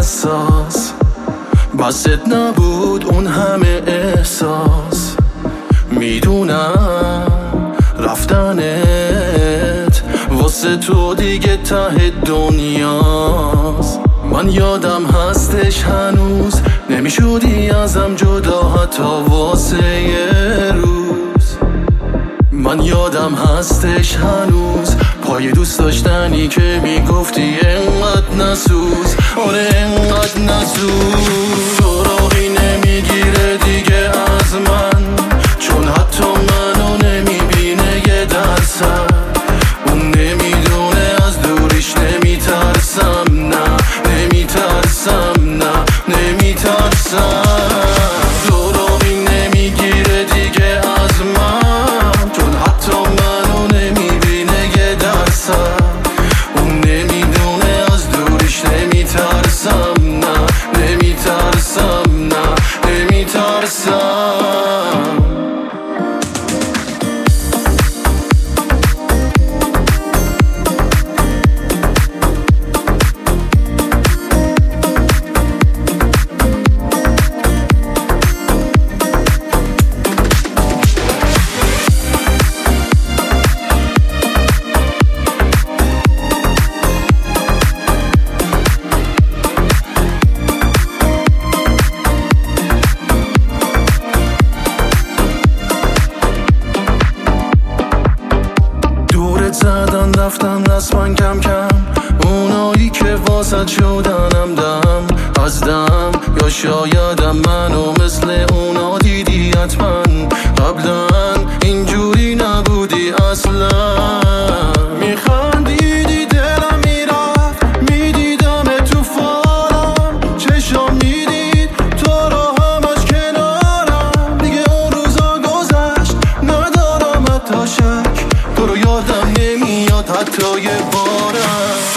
حساس، بست نبود اون همه احساس. میدونم رفتنت واسه تو دیگه ته دنیاست. من یادم هستش هنوز نمیشدی ازم جدا حتی واسه یه روز. من یادم هستش هنوز پای دوست داشتنی که میگفتی انقدر نسوز، آره انقدر نسوز. سراغی نمیگیره دیگه از من، چون حتی منو نمیبینه یه درصد. اون نمیدونه از دوریش نمیترسم، نه نمیترسم، نه نمیترسم. سراغی نمیگیره دیگه از من، چون حتی منو نمیبینه یه درصد. اون نمیدونه از دوریش نمیترسم، نه نمیترسم، نه نمیترسم. زدن رفتن رسما کم کم، اونایی که واسط شدنم دم از دم. یا شایدم منو مثل اونا دیدی حتما، قبلا اینجوری نبودی اصلا. میخندیدی دلم میرفت، میدیدم تو فالم، چشم میدید تو رو همش کنارم. دیگه اون روزا گذشت ندارم حتی شک، تو رو یادم نمیاد حتی یه بارم.